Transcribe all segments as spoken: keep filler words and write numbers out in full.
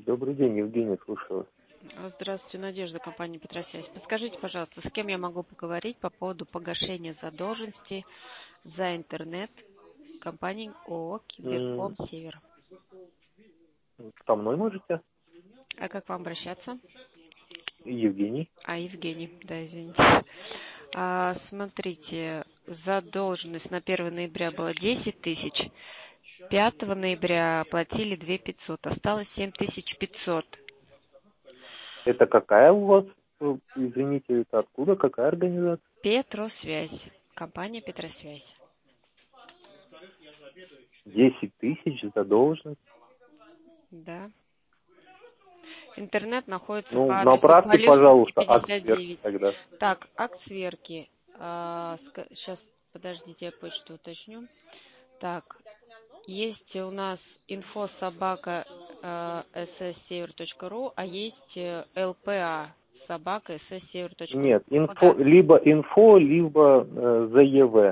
Добрый день, Евгений, слушаю вас. Здравствуйте, Надежда, компания Петросвязь. Подскажите, пожалуйста, с кем я могу поговорить по поводу погашения задолженности за интернет компании ООО М, «Киберком Север». Со мной можете? А как вам обращаться? Евгений. А, Евгений, да, извините. А, смотрите, задолженность на первое ноября была десять тысяч, пятого ноября платили две тысячи пятьсот, осталось семь тысяч пятьсот. Это какая у вас, э, извините, это откуда, какая организация? Петросвязь, компания Петросвязь. Десять тысяч задолженность. Да. Интернет находится Ну, по адресу направьте, Полюсовский, пожалуйста, акт пятьдесят сверки девять. тогда. Так, акт сверки. Сейчас, подождите, я почту уточню. Так, есть у нас инфо собака эс эс север точка ру, а есть э, эл пэ а собака эс эс север точка ру. Нет, инфо, Куда? либо инфо, либо э, зэ е вэ.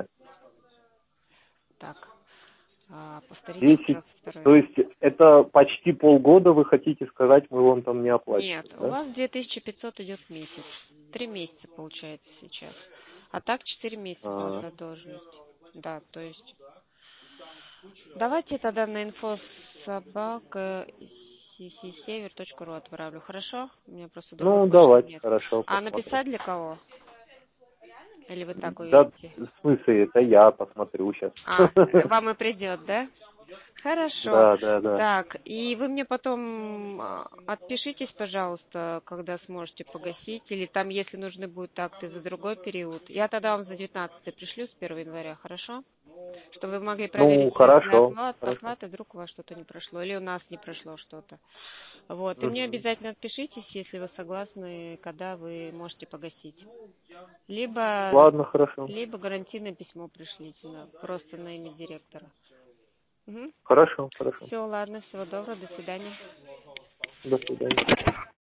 Так, а, повторите, десять, пожалуйста, второе. то есть это почти полгода, вы хотите сказать, мы вам там не Нет, оплачиваем, у да? вас две тысячи пятьсот идет в месяц. Три месяца получается сейчас. А так четыре месяца была А, задолженность. Да, то есть. Давайте тогда на инфо собака север точка ру отправлю. Хорошо? У меня просто другой ну, почты давайте, нет. хорошо, А посмотрим. написать для кого? Или вы так Да, увидите? в смысле, это я посмотрю сейчас. А, вам и придет, да? Хорошо. Да, да, да. Так, и вы мне потом а, отпишитесь, пожалуйста, когда сможете погасить, или там, если нужны будут акты за другой период. Я тогда вам за девятнадцатое пришлю с первого января, хорошо? Чтобы вы могли Ну, проверить свои, свои хорошо, оплат, хорошо. оплаты, вдруг у вас что-то не прошло, или у нас не прошло что-то. Вот, и мне Мгм. обязательно отпишитесь, если вы согласны, когда вы можете погасить. Либо, Ладно, хорошо. либо гарантийное письмо пришлите, на- просто на имя директора. Угу. Хорошо, хорошо. Все, ладно, всего доброго, до свидания. До свидания.